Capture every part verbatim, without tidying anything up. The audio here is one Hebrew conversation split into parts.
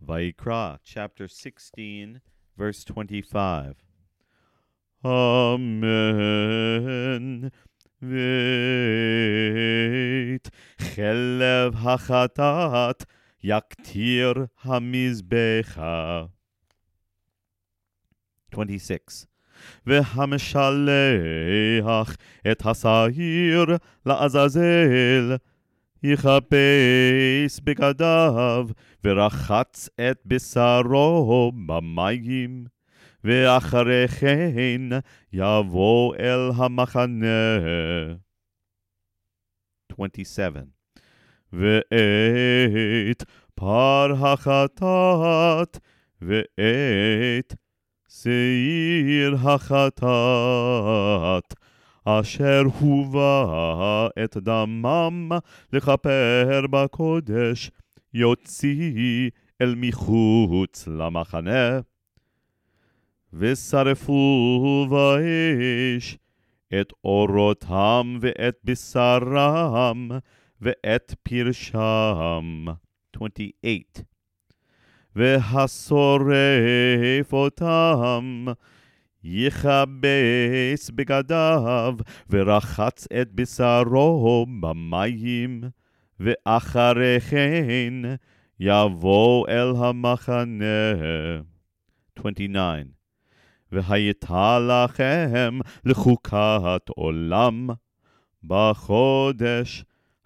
Vayikra, chapter sixteen, verse twenty-five. Amen. Veit chelev hachatat yaktir hamizbecha. twenty-six. והמשלח את השעיר לעזאזל, יחפש בגדיו, ורחץ את בשרו במים, ואחרי כן יבוא אל המחנה. twenty-seven. ואת פר החטאת, ואת שעיר החטאת, אשר הובא את דמם לכפר בקודש, יוציא אל מחוץ למחנה. ושרפו באש את אורותם ואת בשרם ואת פרשם. twenty-eight. והשורף אותם יכבס בגדיו, ורחץ את בשרו במים, ואחרי כן יבוא אל המחנה. twenty-nine. והייתה לכם לחוקת עולם בחודש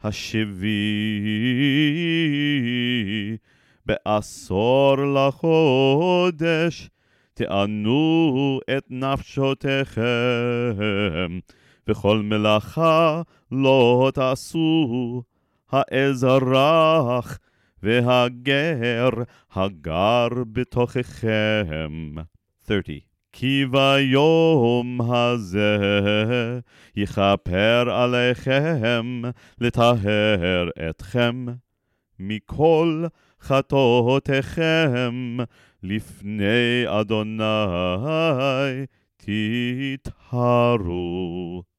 השביעי, בעשור לחודש תענו את נפשותיכם, וכל מלאכה לא תעשו, האזרח והגר הגר בתוככם. thirty. כי ביום הזה יכפר עליכם לטהר אתכם מכל חטאותיכם לפני אדוני תטהרו.